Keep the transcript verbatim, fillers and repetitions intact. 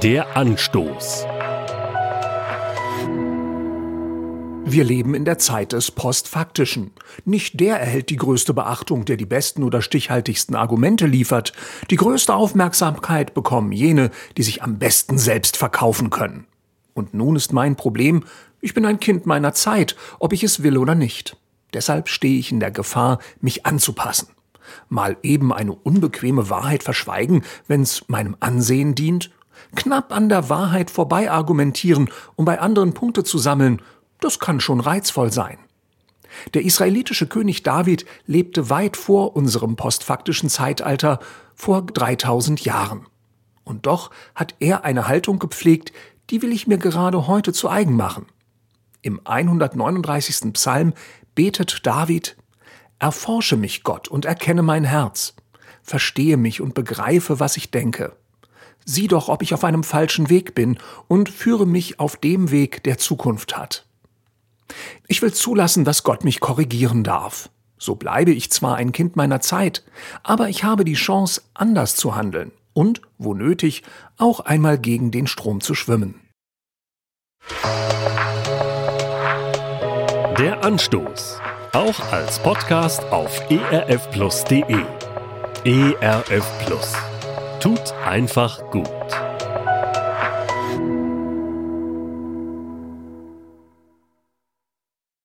Der Anstoß. Wir leben in der Zeit des Postfaktischen. Nicht der erhält die größte Beachtung, der die besten oder stichhaltigsten Argumente liefert. Die größte Aufmerksamkeit bekommen jene, die sich am besten selbst verkaufen können. Und nun ist mein Problem, ich bin ein Kind meiner Zeit, ob ich es will oder nicht. Deshalb stehe ich in der Gefahr, mich anzupassen. Mal eben eine unbequeme Wahrheit verschweigen, wenn's meinem Ansehen dient. Knapp an der Wahrheit vorbei argumentieren, um bei anderen Punkte zu sammeln. Das kann schon reizvoll sein. Der israelitische König David lebte weit vor unserem postfaktischen Zeitalter, vor dreitausend Jahren. Und doch hat er eine Haltung gepflegt, die will ich mir gerade heute zu eigen machen. Im hundertneununddreißigsten Psalm betet David: Erforsche mich, Gott, und erkenne mein Herz. Verstehe mich und begreife, was ich denke. Sieh doch, ob ich auf einem falschen Weg bin, und führe mich auf dem Weg, der Zukunft hat. Ich will zulassen, dass Gott mich korrigieren darf. So bleibe ich zwar ein Kind meiner Zeit, aber ich habe die Chance, anders zu handeln und, wo nötig, auch einmal gegen den Strom zu schwimmen. Der Anstoß. Auch als Podcast auf e r f plus punkt d e. E R F Plus. Tut einfach gut.